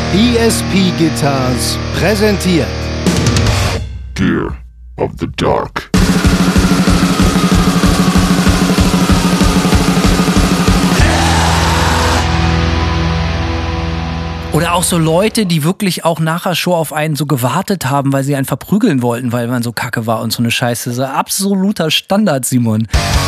ESP Guitars präsentiert Gear of the Dark. Oder auch so Leute, die wirklich auch nach der Show auf einen so gewartet haben, weil sie einen verprügeln wollten, weil man so kacke war und so eine Scheiße. So absoluter Standard, Simon.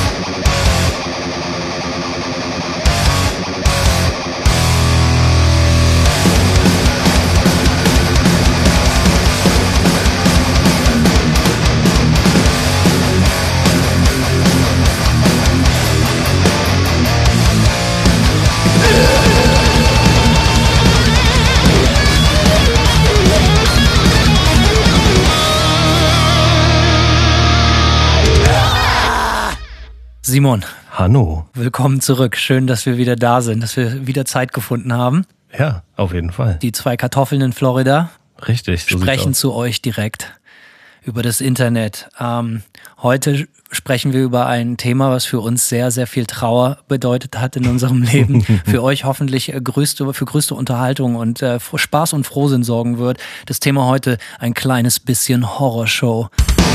Simon. Hanno. Willkommen zurück. Schön, dass wir wieder da sind, dass wir wieder Zeit gefunden haben. Ja, auf jeden Fall. Die zwei Kartoffeln in Florida. Richtig. So sprechen zu euch direkt über das Internet. Heute sprechen wir über ein Thema, was für uns sehr, sehr viel Trauer bedeutet hat in unserem Leben. Für euch hoffentlich für größte Unterhaltung und Spaß und Frohsinn sorgen wird. Das Thema heute ein kleines bisschen Horrorshow.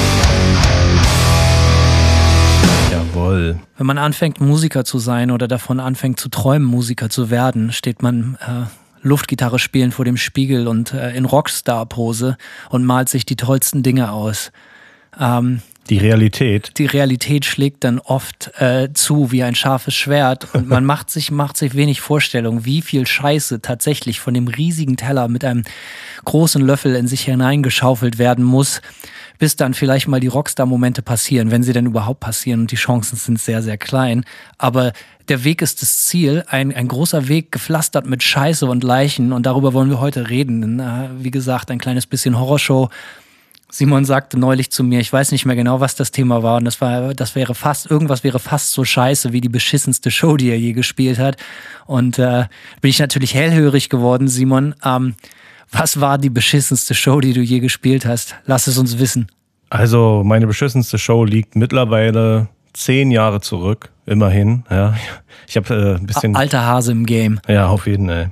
Jawohl. Wenn man anfängt, Musiker zu sein oder davon anfängt zu träumen, Musiker zu werden, steht man Luftgitarre spielen vor dem Spiegel und in Rockstar-Pose und malt sich die tollsten Dinge aus. Die Realität schlägt dann oft zu wie ein scharfes Schwert und man macht sich wenig Vorstellung, wie viel Scheiße tatsächlich von dem riesigen Teller mit einem großen Löffel in sich hineingeschaufelt werden muss, bis dann vielleicht mal die Rockstar-Momente passieren, wenn sie denn überhaupt passieren, und die Chancen sind sehr, sehr klein. Aber der Weg ist das Ziel, ein großer Weg gepflastert mit Scheiße und Leichen, und darüber wollen wir heute reden. Wie gesagt, ein kleines bisschen Horrorshow. Simon sagte neulich zu mir, ich weiß nicht mehr genau, was das Thema war, und irgendwas wäre fast so scheiße wie die beschissenste Show, die er je gespielt hat. Und bin ich natürlich hellhörig geworden, Simon. Was war die beschissenste Show, die du je gespielt hast? Lass es uns wissen. Also meine beschissenste Show liegt mittlerweile 10 Jahre zurück, immerhin. Ja, ich habe ein bisschen... Alter Hase im Game. Ja, auf jeden Fall.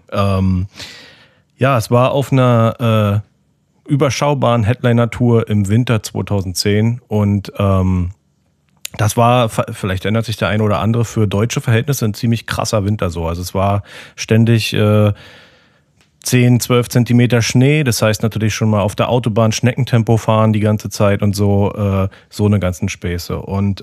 Ja, es war auf einer überschaubaren Headliner-Tour im Winter 2010 und das war, vielleicht erinnert sich der eine oder andere, für deutsche Verhältnisse ein ziemlich krasser Winter so. Also es war ständig 10, 12 Zentimeter Schnee, das heißt natürlich schon mal auf der Autobahn Schneckentempo fahren die ganze Zeit und so eine ganzen Späße. Und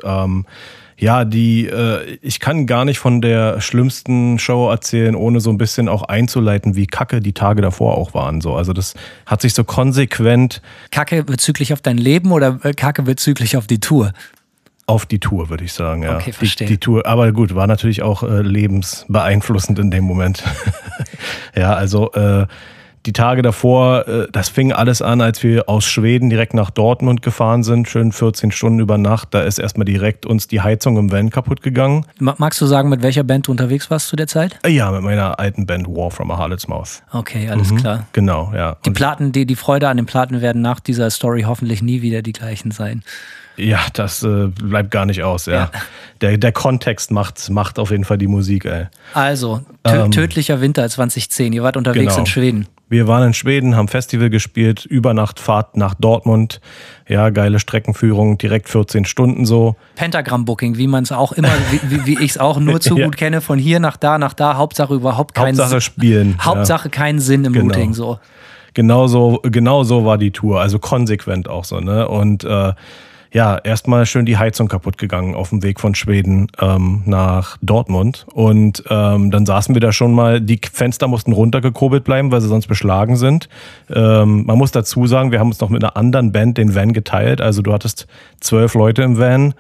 ja, ich kann gar nicht von der schlimmsten Show erzählen, ohne so ein bisschen auch einzuleiten, wie kacke die Tage davor auch waren. So. Also das hat sich so konsequent... Kacke bezüglich auf dein Leben oder Kacke bezüglich auf die Tour? Auf die Tour, würde ich sagen, ja. Okay, verstehe. Die Tour, aber gut, war natürlich auch lebensbeeinflussend in dem Moment. Ja, also die Tage davor, das fing alles an, als wir aus Schweden direkt nach Dortmund gefahren sind, schön 14 Stunden über Nacht. Da ist erstmal direkt uns die Heizung im Van kaputt gegangen. Magst du sagen, mit welcher Band du unterwegs warst zu der Zeit? Ja, mit meiner alten Band War from a Harlot's Mouth. Okay, alles klar. Genau, ja. Die Freude an den Platten werden nach dieser Story hoffentlich nie wieder die gleichen sein. Ja, das bleibt gar nicht aus, ja. Der Kontext macht auf jeden Fall die Musik, ey. Also, tödlicher Winter 2010, ihr wart unterwegs in Schweden. Wir waren in Schweden, haben Festival gespielt, Übernachtfahrt nach Dortmund. Ja, geile Streckenführung, direkt 14 Stunden so. Pentagram-Booking, wie man es auch immer, wie ich es auch nur zu gut kenne, von hier nach da, Hauptsache überhaupt keinen Sinn. Hauptsache spielen. Hauptsache keinen Sinn im Routing, so. Genau so war die Tour, also konsequent auch so, ne? Und ja, erstmal schön die Heizung kaputt gegangen auf dem Weg von Schweden nach Dortmund. Und dann saßen wir da schon mal, die Fenster mussten runtergekurbelt bleiben, weil sie sonst beschlagen sind. Man muss dazu sagen, wir haben uns noch mit einer anderen Band den Van geteilt. Also du hattest 12 Leute im Van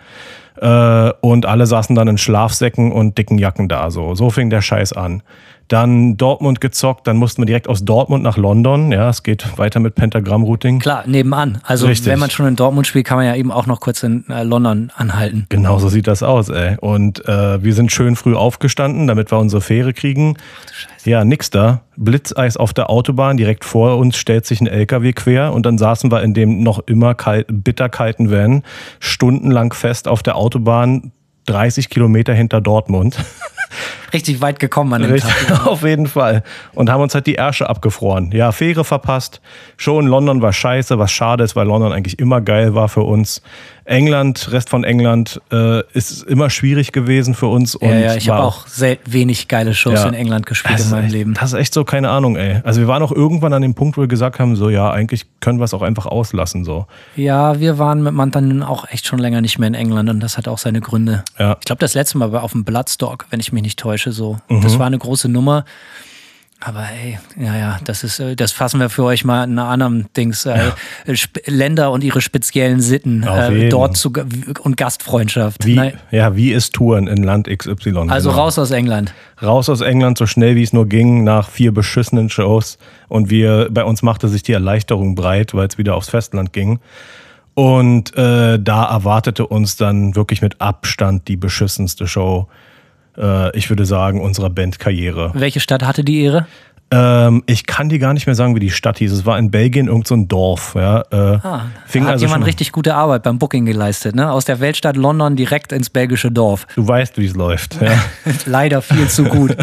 und alle saßen dann in Schlafsäcken und dicken Jacken da. So fing der Scheiß an. Dann Dortmund gezockt, dann mussten wir direkt aus Dortmund nach London. Ja, es geht weiter mit Pentagramm-Routing. Klar, nebenan. Also richtig. Wenn man schon in Dortmund spielt, kann man ja eben auch noch kurz in London anhalten. Genau, so sieht das aus, ey. Und wir sind schön früh aufgestanden, damit wir unsere Fähre kriegen. Ach du Scheiße. Ja, nix da. Blitzeis auf der Autobahn, direkt vor uns stellt sich ein LKW quer und dann saßen wir in dem noch immer bitterkalten Van stundenlang fest auf der Autobahn, 30 Kilometer hinter Dortmund. Richtig weit gekommen an dem Tag. Auf jeden Fall. Und haben uns halt die Ärsche abgefroren. Ja, Fähre verpasst. Schon London war scheiße, was schade ist, weil London eigentlich immer geil war für uns. England, Rest von England ist immer schwierig gewesen für uns. Und ja, ich habe auch wenig geile Shows in England gespielt in meinem Leben. Das ist echt so, keine Ahnung, ey. Also wir waren auch irgendwann an dem Punkt, wo wir gesagt haben, so ja, eigentlich können wir es auch einfach auslassen, so. Ja, wir waren mit Manta nun auch echt schon länger nicht mehr in England und das hat auch seine Gründe. Ja. Ich glaube, das letzte Mal war auf dem Bloodstock, wenn ich mich nicht täusche, so. Das war eine große Nummer. Aber ey, das fassen wir für euch mal in einer anderen Dings. Länder und ihre speziellen Sitten dort und Gastfreundschaft. Wie ist Touren in Land XY? Also raus aus England. Raus aus England, so schnell wie es nur ging, nach 4 beschissenen Shows. Und bei uns machte sich die Erleichterung breit, weil es wieder aufs Festland ging. Und da erwartete uns dann wirklich mit Abstand die beschissenste Show, ich würde sagen, unserer Bandkarriere. Welche Stadt hatte die Ehre? Ich kann dir gar nicht mehr sagen, wie die Stadt hieß. Es war in Belgien irgend so ein Dorf. Ja. Hat jemand richtig gute Arbeit beim Booking geleistet, ne? Aus der Weltstadt London direkt ins belgische Dorf. Du weißt, wie es läuft. Ja. Leider viel zu gut.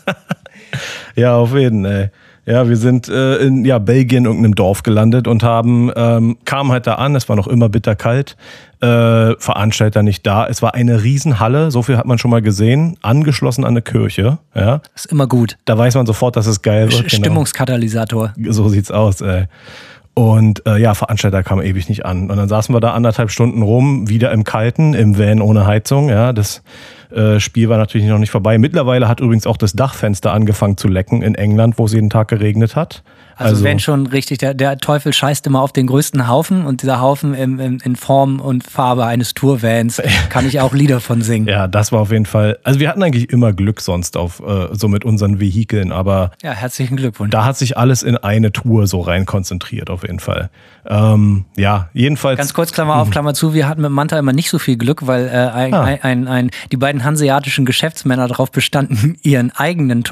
Ja, auf jeden Fall. Ja, wir sind in Belgien, irgendeinem Dorf gelandet und kamen halt da an, es war noch immer bitterkalt, Veranstalter nicht da. Es war eine Riesenhalle, so viel hat man schon mal gesehen, angeschlossen an eine Kirche. Ja. Ist immer gut. Da weiß man sofort, dass es geil wird. Stimmungskatalysator. Genau. So sieht's aus, ey. Und Veranstalter kamen ewig nicht an. Und dann saßen wir da 1,5 Stunden rum, wieder im Kalten, im Van ohne Heizung. Ja, das Spiel war natürlich noch nicht vorbei. Mittlerweile hat übrigens auch das Dachfenster angefangen zu lecken in England, wo es jeden Tag geregnet hat. Also wenn schon richtig, der Teufel scheißt immer auf den größten Haufen und dieser Haufen in Form und Farbe eines Tourvans, kann ich auch Lieder von singen. Ja, das war auf jeden Fall, also wir hatten eigentlich immer Glück sonst so mit unseren Vehikeln, aber ja, herzlichen Glückwunsch. Da hat sich alles in eine Tour so rein konzentriert auf jeden Fall. Jedenfalls. Ganz kurz, Klammer auf, Klammer zu, wir hatten mit Manta immer nicht so viel Glück, weil die beiden hanseatischen Geschäftsmänner darauf bestanden, ihren eigenen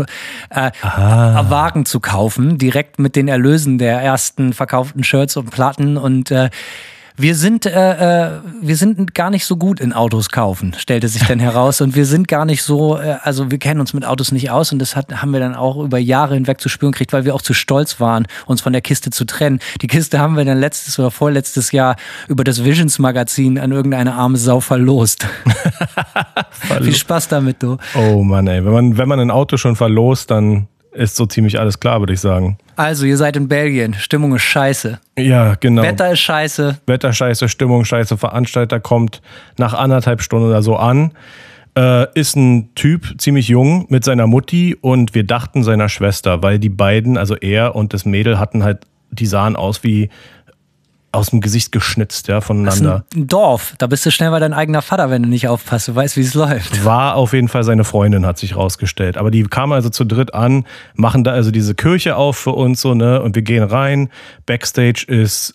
Wagen zu kaufen, direkt mit den Erlösen der ersten verkauften Shirts und Platten und wir sind gar nicht so gut in Autos kaufen, stellte sich dann heraus. Und wir sind gar nicht so, also wir kennen uns mit Autos nicht aus und das haben wir dann auch über Jahre hinweg zu spüren gekriegt, weil wir auch zu stolz waren, uns von der Kiste zu trennen. Die Kiste haben wir dann letztes oder vorletztes Jahr über das Visions-Magazin an irgendeine arme Sau verlost. Viel Spaß damit, du. Oh Mann, ey. Wenn man ein Auto schon verlost, dann ist so ziemlich alles klar, würde ich sagen. Also, ihr seid in Belgien. Stimmung ist scheiße. Ja, genau. Wetter ist scheiße. Wetter scheiße, Stimmung scheiße. Veranstalter kommt nach 1,5 Stunden oder so an. Ist ein Typ, ziemlich jung, mit seiner Mutti und wir dachten seiner Schwester, weil die beiden, also er und das Mädel, die sahen aus wie aus dem Gesicht geschnitzt, ja, voneinander. Das ist ein Dorf, da bist du schnell bei dein eigener Vater, wenn du nicht aufpasst, du weißt, wie es läuft. War auf jeden Fall seine Freundin, hat sich rausgestellt. Aber die kamen also zu dritt an, machen da also diese Kirche auf für uns, so, ne, und wir gehen rein. Backstage ist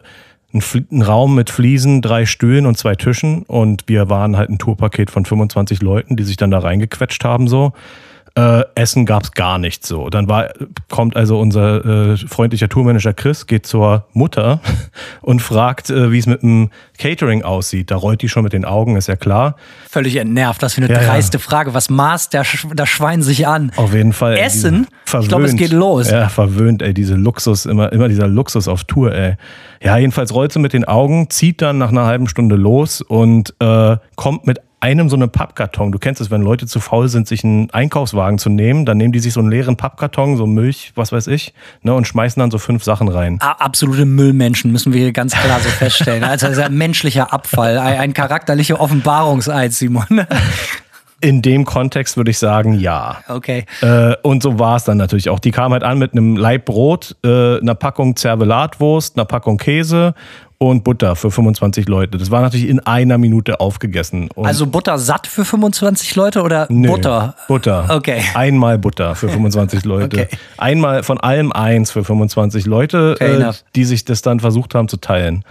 ein Raum mit Fliesen, 3 Stühlen und 2 Tischen und wir waren halt ein Tourpaket von 25 Leuten, die sich dann da reingequetscht haben, so. Essen gab's gar nicht so. Dann kommt also unser freundlicher Tourmanager Chris, geht zur Mutter und fragt, wie es mit dem Catering aussieht. Da rollt die schon mit den Augen, ist ja klar. Völlig entnervt, was für eine dreiste Frage. Was maßt das Schwein sich an? Auf jeden Fall. Essen? Ich glaube, es geht los. Ja, verwöhnt, ey, diese Luxus, immer dieser Luxus auf Tour, ey. Ja, jedenfalls rollt sie mit den Augen, zieht dann nach einer halben Stunde los und kommt mit einem so einen Pappkarton. Du kennst es, wenn Leute zu faul sind, sich einen Einkaufswagen zu nehmen, dann nehmen die sich so einen leeren Pappkarton, so Milch, was weiß ich, ne, und schmeißen dann so 5 Sachen rein. Absolute Müllmenschen, müssen wir hier ganz klar so feststellen. Also das ist ein menschlicher Abfall, ein charakterlicher Offenbarungseid, Simon. In dem Kontext würde ich sagen, ja. Okay. Und so war es dann natürlich auch. Die kam halt an mit einem Laib Brot, einer Packung Zervelatwurst, einer Packung Käse und Butter für 25 Leute. Das war natürlich in einer Minute aufgegessen. Und also Butter satt für 25 Leute oder Butter? Butter. Okay. Einmal Butter für 25 Leute. Okay. Einmal von allem eins für 25 Leute, die sich das dann versucht haben zu teilen.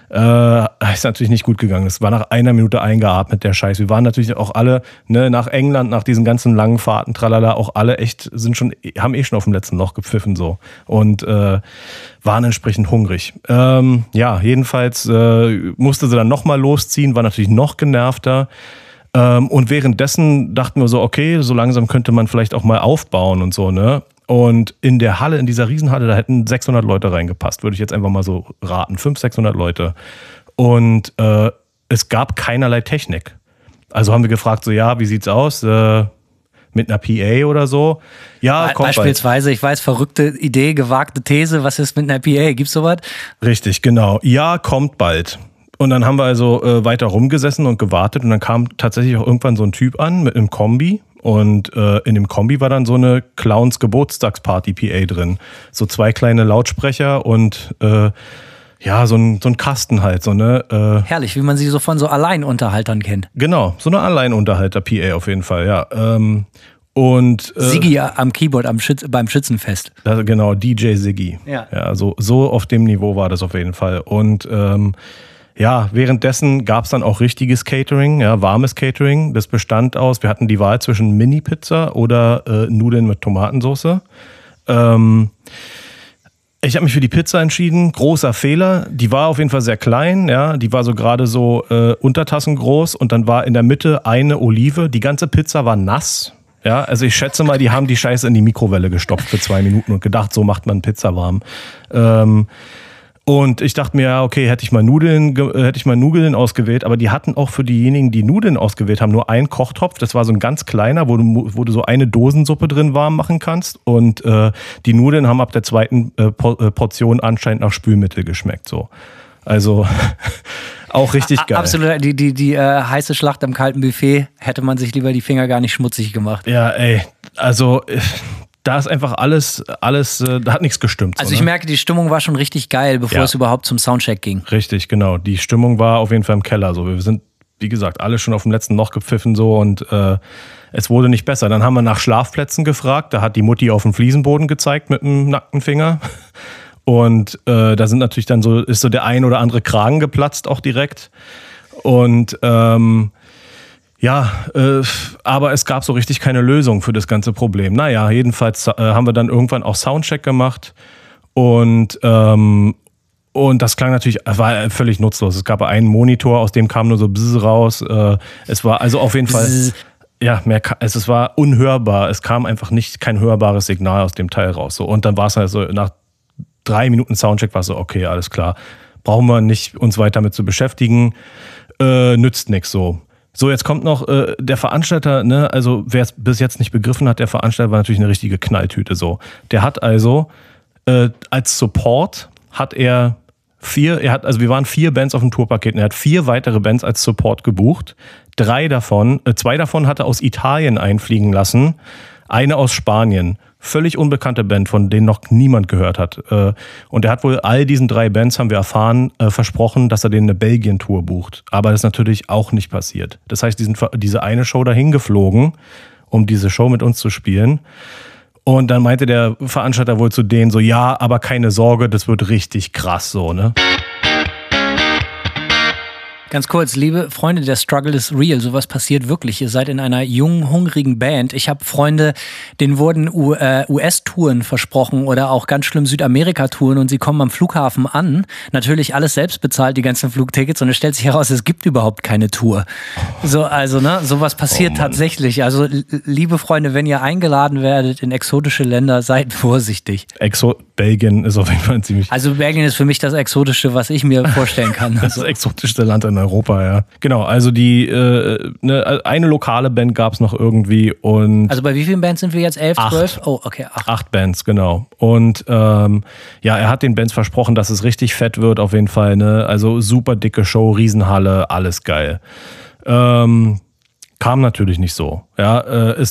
Ist natürlich nicht gut gegangen. Es war nach einer Minute eingeatmet, der Scheiß. Wir waren natürlich auch alle, ne, nach England, nach diesen ganzen langen Fahrten, tralala, auch alle echt, haben schon auf dem letzten Loch gepfiffen, so. Und, waren entsprechend hungrig. Jedenfalls musste sie dann nochmal losziehen, war natürlich noch genervter. Und währenddessen dachten wir so, okay, so langsam könnte man vielleicht auch mal aufbauen und so, ne? Und in der Halle, in dieser Riesenhalle, da hätten 600 Leute reingepasst, würde ich jetzt einfach mal so raten. 500, 600 Leute. Und es gab keinerlei Technik. Also haben wir gefragt, so ja, wie sieht's aus? Mit einer PA oder so? Ja, kommt beispielsweise, bald. Ich weiß, verrückte Idee, gewagte These, was ist mit einer PA? Gibt's sowas? Richtig, genau. Ja, kommt bald. Und dann haben wir also weiter rumgesessen und gewartet und dann kam tatsächlich auch irgendwann so ein Typ an mit einem Kombi. Und in dem Kombi war dann so eine Clowns-Geburtstagsparty-PA drin. So 2 kleine Lautsprecher und ja, so ein Kasten halt. So eine, herrlich, wie man sie so von so Alleinunterhaltern kennt. Genau, so eine Alleinunterhalter-PA auf jeden Fall, ja. Und Siggi am Keyboard beim Schützenfest. Genau, DJ Siggi. Ja, so auf dem Niveau war das auf jeden Fall. Und ja, währenddessen gab es dann auch richtiges Catering, ja, warmes Catering. Das bestand aus, wir hatten die Wahl zwischen Mini-Pizza oder Nudeln mit Tomatensauce. Ich habe mich für die Pizza entschieden. Großer Fehler. Die war auf jeden Fall sehr klein, ja. Die war so gerade so Untertassen groß und dann war in der Mitte eine Olive. Die ganze Pizza war nass. Ja, also ich schätze mal, die haben die Scheiße in die Mikrowelle gestopft für 2 Minuten und gedacht, so macht man Pizza warm. Und ich dachte mir, ja, okay, hätte ich mal Nudeln ausgewählt, aber die hatten auch für diejenigen, die Nudeln ausgewählt haben, nur einen Kochtopf. Das war so ein ganz kleiner, wo du so eine Dosensuppe drin warm machen kannst. Und die Nudeln haben ab der zweiten Portion anscheinend nach Spülmittel geschmeckt. So. Also auch richtig geil. Absolut, die heiße Schlacht am kalten Buffet hätte man sich lieber die Finger gar nicht schmutzig gemacht. Ja, ey, also da ist einfach alles, da hat nichts gestimmt. Also ich merke, die Stimmung war schon richtig geil, bevor es überhaupt zum Soundcheck ging. Richtig, genau. Die Stimmung war auf jeden Fall im Keller. So, wir sind, wie gesagt, alle schon auf dem letzten Loch gepfiffen so und es wurde nicht besser. Dann haben wir nach Schlafplätzen gefragt. Da hat die Mutti auf den Fliesenboden gezeigt mit dem nackten Finger. Und da sind natürlich dann ist so der ein oder andere Kragen geplatzt auch direkt. Und ja, aber es gab so richtig keine Lösung für das ganze Problem. Naja, jedenfalls haben wir dann irgendwann auch Soundcheck gemacht und das klang natürlich, war völlig nutzlos. Es gab einen Monitor, aus dem kam nur so Bzzz raus. Es war also auf jeden Fall, ja, es war unhörbar. Es kam einfach kein hörbares Signal aus dem Teil raus. So. Und dann war es halt so, nach 3 Minuten Soundcheck war es so, okay, alles klar. Brauchen wir nicht uns weiter damit zu beschäftigen. Nützt nichts so. So, jetzt kommt noch der Veranstalter, ne, also wer es bis jetzt nicht begriffen hat, der Veranstalter war natürlich eine richtige Knalltüte so. Der hat also als Support wir waren 4 Bands auf dem Tourpaket und er hat 4 weitere Bands als Support gebucht. 2 davon hat er aus Italien einfliegen lassen, eine aus Spanien. Völlig unbekannte Band, von denen noch niemand gehört hat. Und er hat wohl all diesen 3 Bands, haben wir erfahren, versprochen, dass er denen eine Belgien-Tour bucht. Aber das ist natürlich auch nicht passiert. Das heißt, die sind für diese eine Show dahin geflogen, um diese Show mit uns zu spielen. Und dann meinte der Veranstalter wohl zu denen so, ja, aber keine Sorge, das wird richtig krass so, ne? Ganz kurz, liebe Freunde, der Struggle is real. Sowas passiert wirklich. Ihr seid in einer jungen, hungrigen Band. Ich habe Freunde, denen wurden US-Touren versprochen oder auch ganz schlimm Südamerika-Touren und sie kommen am Flughafen an. Natürlich alles selbst bezahlt, die ganzen Flugtickets und es stellt sich heraus, es gibt überhaupt keine Tour. So, also, ne, sowas passiert tatsächlich. Also, liebe Freunde, wenn ihr eingeladen werdet in exotische Länder, seid vorsichtig. Belgien ist auf jeden Fall ziemlich... Also, Belgien ist für mich das Exotischste, was ich mir vorstellen kann. Das exotischste Land in Europa, ja. Genau, also eine lokale Band gab es noch irgendwie und... Also bei wie vielen Bands sind wir jetzt? 11, 12? Oh, okay, 8. 8 Bands, genau. Und ja, er hat den Bands versprochen, dass es richtig fett wird auf jeden Fall, ne? Also super dicke Show, Riesenhalle, alles geil. Kam natürlich nicht so. Ja,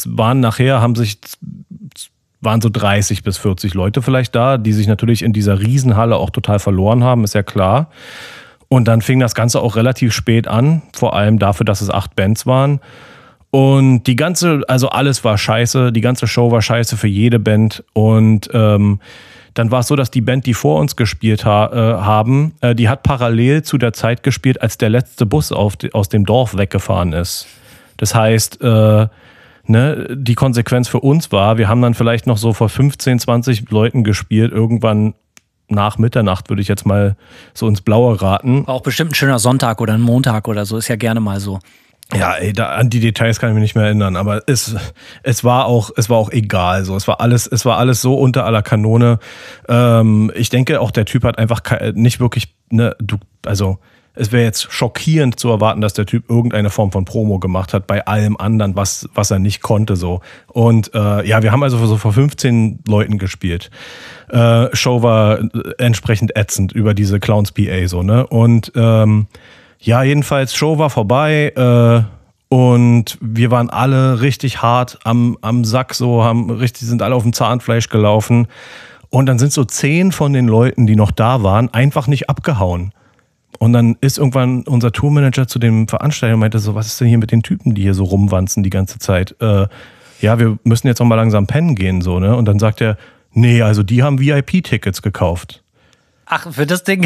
waren so 30 bis 40 Leute vielleicht da, die sich natürlich in dieser Riesenhalle auch total verloren haben, ist ja klar. Und dann fing das Ganze auch relativ spät an, vor allem dafür, dass es 8 Bands waren. Und alles war scheiße, die ganze Show war scheiße für jede Band. Und dann war es so, dass die Band, die vor uns gespielt haben, die hat parallel zu der Zeit gespielt, als der letzte Bus aus dem Dorf weggefahren ist. Das heißt, die Konsequenz für uns war, wir haben dann vielleicht noch so vor 15, 20 Leuten gespielt, irgendwann nach Mitternacht, würde ich jetzt mal so ins Blaue raten. Auch bestimmt ein schöner Sonntag oder ein Montag oder so, ist ja gerne mal so. Ja, ey, an die Details kann ich mich nicht mehr erinnern, aber es war auch egal. So, es war alles so unter aller Kanone. Ich denke, auch der Typ hat einfach nicht wirklich, es wäre jetzt schockierend zu erwarten, dass der Typ irgendeine Form von Promo gemacht hat bei allem anderen, was er nicht konnte. So. Und wir haben also so vor 15 Leuten gespielt. Show war entsprechend ätzend über diese Clowns PA so, ne? Und jedenfalls, Show war vorbei und wir waren alle richtig hart am Sack, so sind alle auf dem Zahnfleisch gelaufen. Und dann sind so 10 von den Leuten, die noch da waren, einfach nicht abgehauen. Und dann ist irgendwann unser Tourmanager zu dem Veranstalter und meinte so, was ist denn hier mit den Typen, die hier so rumwanzen die ganze Zeit? Wir müssen jetzt noch mal langsam pennen gehen, so, ne? Und dann sagt er, nee, also die haben VIP-Tickets gekauft. Ach, für das Ding.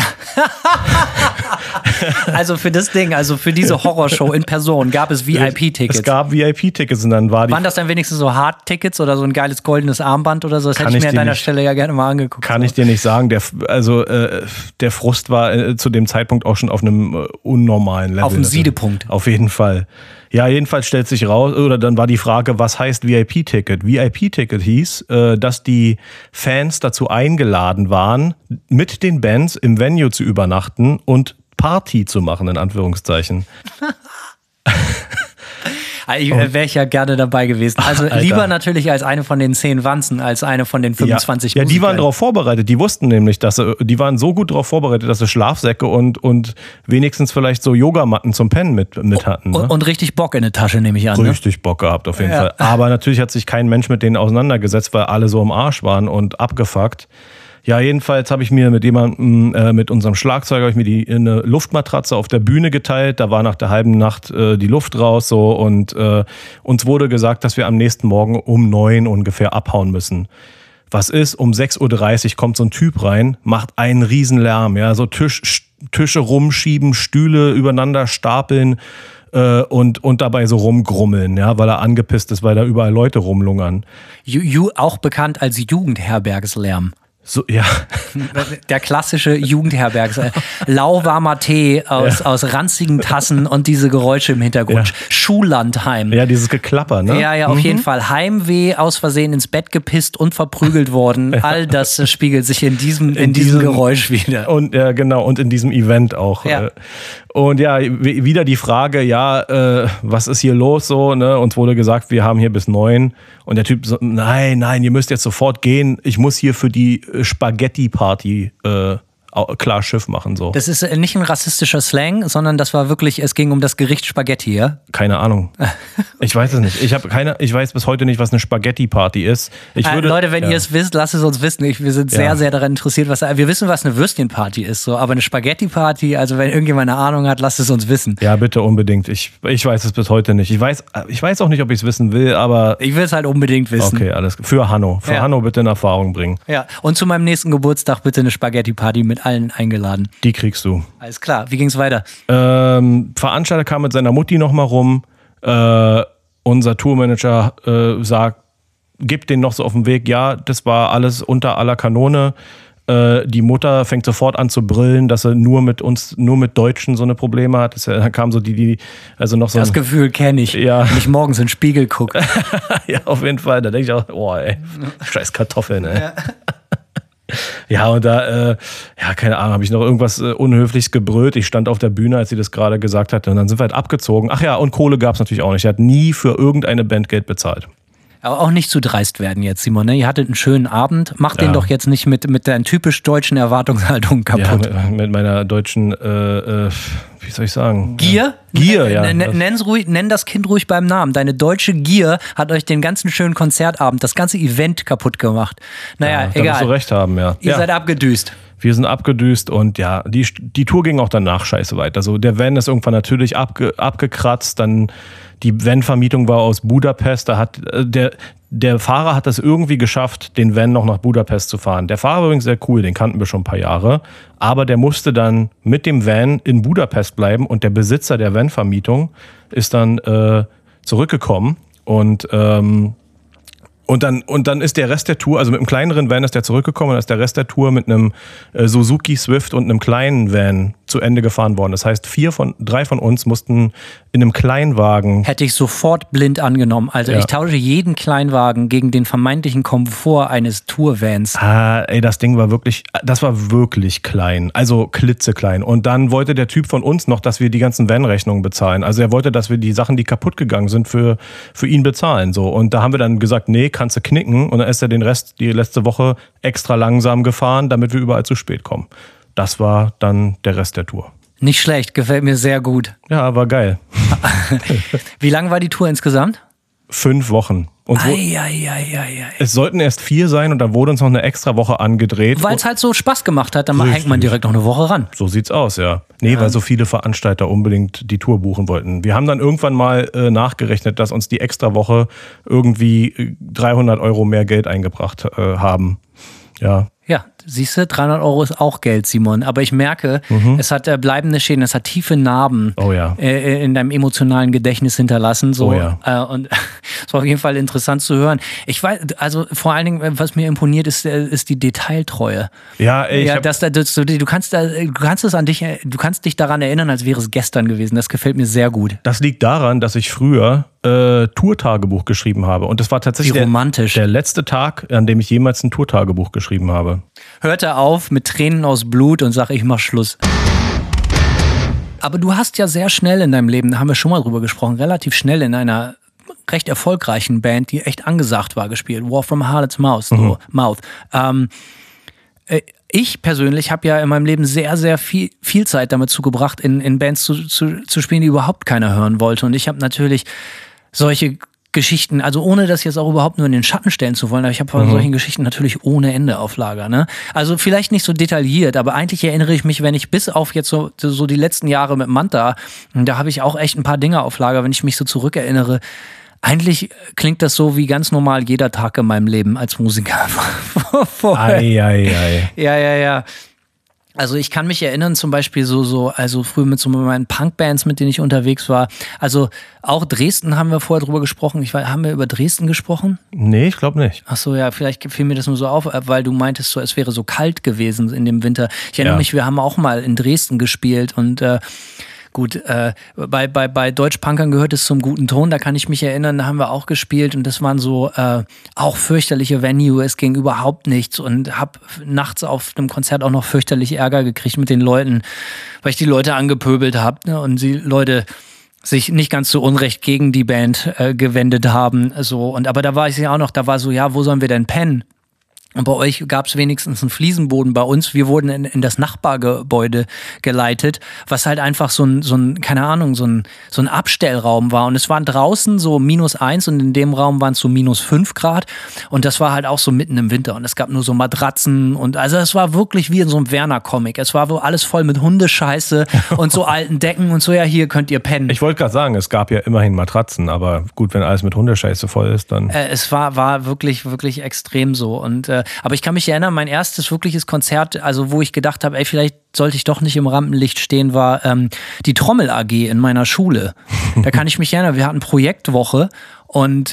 Also für diese Horrorshow in Person gab es VIP-Tickets. Es gab VIP-Tickets und dann waren das dann wenigstens so Hard-Tickets oder so ein geiles goldenes Armband oder so? Das hätte ich mir an deiner Stelle ja gerne mal angeguckt. Kann ich dir nicht sagen. Der Frust war zu dem Zeitpunkt auch schon auf einem unnormalen Level. Auf einem Siedepunkt. Auf jeden Fall. Ja, jedenfalls stellt sich raus, oder dann war die Frage, was heißt VIP-Ticket? VIP-Ticket hieß, dass die Fans dazu eingeladen waren, mit den Bands im Venue zu übernachten und Party zu machen, in Anführungszeichen. Wäre ich ja gerne dabei gewesen. Also Alter. Lieber natürlich als eine von den 10 Wanzen, als eine von den 25 Ja, die waren darauf vorbereitet. Die wussten nämlich, die waren so gut darauf vorbereitet, dass sie Schlafsäcke und wenigstens vielleicht so Yogamatten zum Pennen mit hatten. Ne? Und richtig Bock in der Tasche, nehme ich an. Richtig Bock gehabt, auf jeden Fall. Aber natürlich hat sich kein Mensch mit denen auseinandergesetzt, weil alle so im Arsch waren und abgefuckt. Ja, jedenfalls habe ich mir mit unserem Schlagzeuger, eine Luftmatratze auf der Bühne geteilt. Da war nach der halben Nacht die Luft raus so und uns wurde gesagt, dass wir am nächsten Morgen um 9 ungefähr abhauen müssen. Was ist? Um 6:30 Uhr kommt so ein Typ rein, macht einen Riesenlärm, ja, so Tische rumschieben, Stühle übereinander stapeln und dabei so rumgrummeln, ja, weil er angepisst ist, weil da überall Leute rumlungern. Auch bekannt als Jugendherbergslärm. So, ja. Der klassische Jugendherberg. Lauwarmer Tee aus ranzigen Tassen und diese Geräusche im Hintergrund. Ja. Schullandheim. Ja, dieses Geklapper, ne? Ja, auf jeden Fall. Heimweh, aus Versehen ins Bett gepisst und verprügelt worden. All das spiegelt sich in diesem Geräusch wieder. Und ja, genau, und in diesem Event auch. Ja. Und ja, wieder die Frage, was ist hier los so, ne? Uns wurde gesagt, wir haben hier bis 9. Und der Typ so, nein, ihr müsst jetzt sofort gehen. Ich muss hier für die Spaghetti-Party klar Schiff machen. So. Das ist nicht ein rassistischer Slang, sondern das war wirklich, es ging um das Gericht Spaghetti, ja? Keine Ahnung. Ich weiß es nicht. Ich weiß bis heute nicht, was eine Spaghetti-Party ist. Leute, wenn ihr es wisst, lasst es uns wissen. Wir sind sehr, sehr daran interessiert. Wir wissen, was eine Würstchenparty ist, so, aber eine Spaghetti-Party, also wenn irgendjemand eine Ahnung hat, lasst es uns wissen. Ja, bitte unbedingt. Ich weiß es bis heute nicht. Ich weiß auch nicht, ob ich es wissen will, aber... Ich will es halt unbedingt wissen. Okay, alles für Hanno. Für Hanno bitte in Erfahrung bringen. Ja, und zu meinem nächsten Geburtstag bitte eine Spaghetti-Party mit allen eingeladen. Die kriegst du. Alles klar. Wie ging's weiter? Veranstalter kam mit seiner Mutti nochmal rum. Unser Tourmanager sagt, gibt den noch so auf den Weg. Ja, das war alles unter aller Kanone. Die Mutter fängt sofort an zu brüllen, dass er nur mit Deutschen so eine Probleme hat. Dann kam so das Gefühl kenne ich, wenn ich morgens in den Spiegel gucke. Ja, auf jeden Fall. Da denke ich auch, scheiß Kartoffeln, ey. Ja. Ja, und da, keine Ahnung, habe ich noch irgendwas Unhöfliches gebrüllt. Ich stand auf der Bühne, als sie das gerade gesagt hatte. Und dann sind wir halt abgezogen. Ach ja, und Kohle gab es natürlich auch nicht. Er hat nie für irgendeine Band Geld bezahlt. Aber auch nicht zu dreist werden jetzt, Simon. Ne? Ihr hattet einen schönen Abend. Macht den doch jetzt nicht mit deinen typisch deutschen Erwartungshaltungen kaputt. Ja, mit meiner deutschen, wie soll ich sagen? Gier? Gier, ja. Nenn das Kind ruhig beim Namen. Deine deutsche Gier hat euch den ganzen schönen Konzertabend, das ganze Event kaputt gemacht. Naja, egal. Da musst du recht haben, ja. Ihr seid abgedüst. Wir sind abgedüst und ja, die Tour ging auch danach scheiße weiter. Also der Van ist irgendwann natürlich abgekratzt, dann die Van-Vermietung war aus Budapest, da hat der Fahrer hat das irgendwie geschafft, den Van noch nach Budapest zu fahren. Der Fahrer war übrigens sehr cool, den kannten wir schon ein paar Jahre, aber der musste dann mit dem Van in Budapest bleiben und der Besitzer der Van-Vermietung ist dann zurückgekommen und Und dann ist der Rest der Tour, also mit einem kleineren Van ist der zurückgekommen und dann ist der Rest der Tour mit einem Suzuki Swift und einem kleinen Van zu Ende gefahren worden. Das heißt, 3 von uns mussten in einem Kleinwagen. Hätte ich sofort blind angenommen. Also ich tausche jeden Kleinwagen gegen den vermeintlichen Komfort eines Tourvans. Das Ding war wirklich klein, also klitzeklein. Und dann wollte der Typ von uns noch, dass wir die ganzen Van-Rechnungen bezahlen. Also er wollte, dass wir die Sachen, die kaputt gegangen sind, für ihn bezahlen. So. Und da haben wir dann gesagt, nee, kannst du knicken. Und dann ist er die letzte Woche extra langsam gefahren, damit wir überall zu spät kommen. Das war dann der Rest der Tour. Nicht schlecht, gefällt mir sehr gut. Ja, war geil. Wie lang war die Tour insgesamt? 5 Wochen. Und es sollten erst 4 sein und dann wurde uns noch eine extra Woche angedreht. Weil es halt so Spaß gemacht hat, dann hängt man direkt noch eine Woche ran. So sieht's aus, ja. Nee, weil so viele Veranstalter unbedingt die Tour buchen wollten. Wir haben dann irgendwann mal nachgerechnet, dass uns die extra Woche irgendwie 300 € mehr Geld eingebracht haben. Ja. Ja, siehst du, 300 € ist auch Geld, Simon. Aber ich merke, es hat bleibende Schäden, es hat tiefe Narben in deinem emotionalen Gedächtnis hinterlassen. So. Oh ja. Und es war auf jeden Fall interessant zu hören. Ich weiß, also vor allen Dingen, was mir imponiert, ist die Detailtreue. Ja, du kannst dich daran erinnern, als wäre es gestern gewesen. Das gefällt mir sehr gut. Das liegt daran, dass ich früher Tourtagebuch geschrieben habe. Und das war tatsächlich der letzte Tag, an dem ich jemals ein Tourtagebuch geschrieben habe. Hörte auf mit Tränen aus Blut und sag, ich mach Schluss. Aber du hast ja sehr schnell in deinem Leben, da haben wir schon mal drüber gesprochen, relativ schnell in einer recht erfolgreichen Band, die echt angesagt war, gespielt. War from Harlot's Mouth. Ich persönlich habe ja in meinem Leben sehr, sehr viel Zeit damit zugebracht, in Bands zu spielen, die überhaupt keiner hören wollte. Und ich habe natürlich solche Geschichten, also ohne das jetzt auch überhaupt nur in den Schatten stellen zu wollen, aber ich habe von solchen Geschichten natürlich ohne Ende auf Lager. Ne? Also vielleicht nicht so detailliert, aber eigentlich erinnere ich mich, wenn ich bis auf jetzt so die letzten Jahre mit Manta, da habe ich auch echt ein paar Dinge auf Lager, wenn ich mich so zurückerinnere. Eigentlich klingt das so wie ganz normal jeder Tag in meinem Leben als Musiker. Ja. Also ich kann mich erinnern, zum Beispiel also früher mit so meinen Punkbands, mit denen ich unterwegs war. Also auch Dresden haben wir vorher drüber gesprochen. Haben wir über Dresden gesprochen? Nee, ich glaube nicht. Ach so, ja, vielleicht fiel mir das nur so auf, weil du meintest so, es wäre so kalt gewesen in dem Winter. Ich erinnere mich, wir haben auch mal in Dresden gespielt und gut, bei Deutschpunkern gehört es zum guten Ton, da kann ich mich erinnern, da haben wir auch gespielt und das waren so auch fürchterliche Venue, es ging überhaupt nichts und hab nachts auf einem Konzert auch noch fürchterlich Ärger gekriegt mit den Leuten, weil ich die Leute angepöbelt habe, ne, und die Leute sich nicht ganz so unrecht gegen die Band gewendet haben. So. Aber da war ich ja auch noch, da war so, ja, wo sollen wir denn pennen? Und bei euch gab es wenigstens einen Fliesenboden. Bei uns, wir wurden in das Nachbargebäude geleitet, was halt einfach so ein Abstellraum war. Und es waren draußen so -1 und in dem Raum waren es so -5 Grad. Und das war halt auch so mitten im Winter. Und es gab nur so Matratzen und also es war wirklich wie in so einem Werner-Comic. Es war alles voll mit Hundescheiße und so alten Decken und so, ja, hier könnt ihr pennen. Ich wollte gerade sagen, es gab ja immerhin Matratzen, aber gut, wenn alles mit Hundescheiße voll ist, dann... Es war wirklich, wirklich extrem so. Und aber ich kann mich erinnern, mein erstes wirkliches Konzert, also wo ich gedacht habe, ey, vielleicht sollte ich doch nicht im Rampenlicht stehen, war die Trommel AG in meiner Schule. Da kann ich mich erinnern, wir hatten Projektwoche und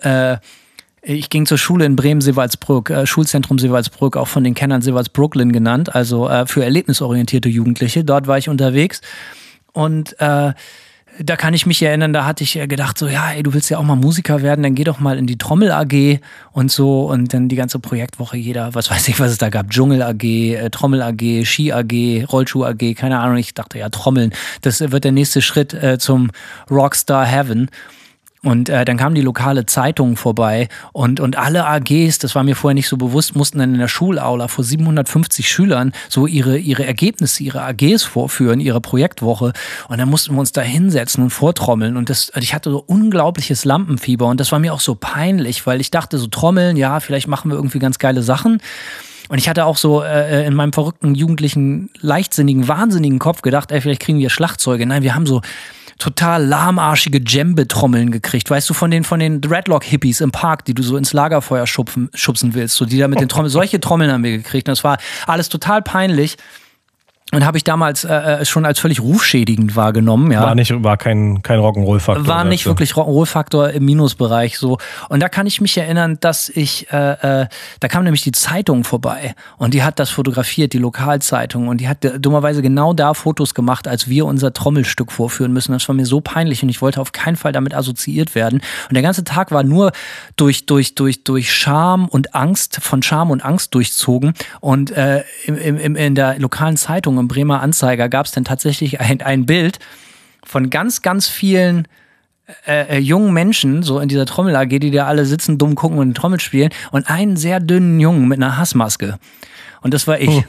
ich ging zur Schule in Bremen-Seewaldsbrück, Schulzentrum Seewaldsbrück, auch von den Kennern Seewalds-Brooklyn genannt, also für erlebnisorientierte Jugendliche. Dort war ich unterwegs und da kann ich mich erinnern, da hatte ich gedacht so, ja, ey, du willst ja auch mal Musiker werden, dann geh doch mal in die Trommel AG und so und dann die ganze Projektwoche jeder, was weiß ich, was es da gab, Dschungel AG, Trommel AG, Ski AG, Rollschuh AG, keine Ahnung, ich dachte ja, Trommeln, das wird der nächste Schritt zum Rockstar Heaven. Und dann kam die lokale Zeitung vorbei und alle AGs, das war mir vorher nicht so bewusst, mussten dann in der Schulaula vor 750 Schülern so ihre Ergebnisse, ihre AGs vorführen, ihre Projektwoche. Und dann mussten wir uns da hinsetzen und vortrommeln. Und ich hatte so unglaubliches Lampenfieber. Und das war mir auch so peinlich, weil ich dachte, so Trommeln, ja, vielleicht machen wir irgendwie ganz geile Sachen. Und ich hatte auch so in meinem verrückten, jugendlichen, leichtsinnigen, wahnsinnigen Kopf gedacht, ey, vielleicht kriegen wir Schlagzeuge. Nein, wir haben so total lahmarschige Djembe-Trommeln gekriegt, weißt du, von den Dreadlock-Hippies im Park, die du so ins Lagerfeuer schubsen willst, so die da mit den Trommeln, solche Trommeln haben wir gekriegt und das war alles total peinlich Und habe ich damals schon als völlig rufschädigend wahrgenommen. Ja. War kein Rock'n'Roll-Faktor. War nicht wirklich Rock'n'Roll-Faktor im Minusbereich so. Und da kann ich mich erinnern, dass da kam nämlich die Zeitung vorbei und die hat das fotografiert, die Lokalzeitung, und die hat dummerweise genau da Fotos gemacht, als wir unser Trommelstück vorführen müssen. Das war mir so peinlich und ich wollte auf keinen Fall damit assoziiert werden. Und der ganze Tag war nur durch Scham und Angst, von Scham und Angst durchzogen. Und in der lokalen Zeitung im Bremer Anzeiger gab es dann tatsächlich ein Bild von ganz, ganz vielen jungen Menschen, so in dieser Trommel AG, die da alle sitzen, dumm gucken und Trommel spielen, und einen sehr dünnen Jungen mit einer Hassmaske. Und das war ich.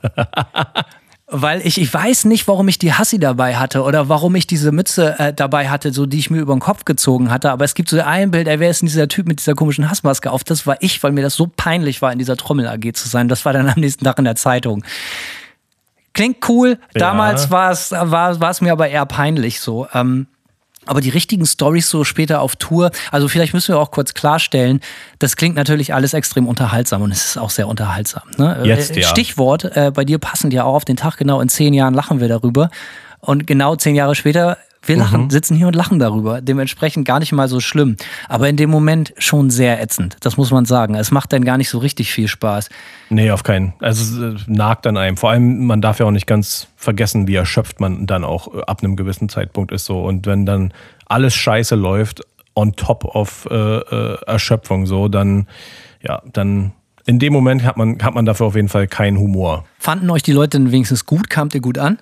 Weil ich weiß nicht, warum ich die Hassi dabei hatte oder warum ich diese Mütze dabei hatte, so die ich mir über den Kopf gezogen hatte. Aber es gibt so ein Bild, wer ist denn dieser Typ mit dieser komischen Hassmaske auf? Das war ich, weil mir das so peinlich war, in dieser Trommel AG zu sein. Das war dann am nächsten Tag in der Zeitung. Klingt cool. Damals war es mir aber eher peinlich so. Aber die richtigen Storys so später auf Tour, also vielleicht müssen wir auch kurz klarstellen, das klingt natürlich alles extrem unterhaltsam und es ist auch sehr unterhaltsam. Ne? Jetzt, ja. Stichwort, bei dir passend ja auch auf den Tag genau, in 10 Jahren lachen wir darüber. Und genau 10 Jahre später, wir lachen, sitzen hier und lachen darüber. Dementsprechend gar nicht mal so schlimm. Aber in dem Moment schon sehr ätzend, das muss man sagen. Es macht dann gar nicht so richtig viel Spaß. Nee, auf keinen. Also es nagt an einem. Vor allem, man darf ja auch nicht ganz vergessen, wie erschöpft man dann auch ab einem gewissen Zeitpunkt ist so. Und wenn dann alles scheiße läuft, on top of Erschöpfung so, dann in dem Moment hat man dafür auf jeden Fall keinen Humor. Fanden euch die Leute denn wenigstens gut? Kamt ihr gut an?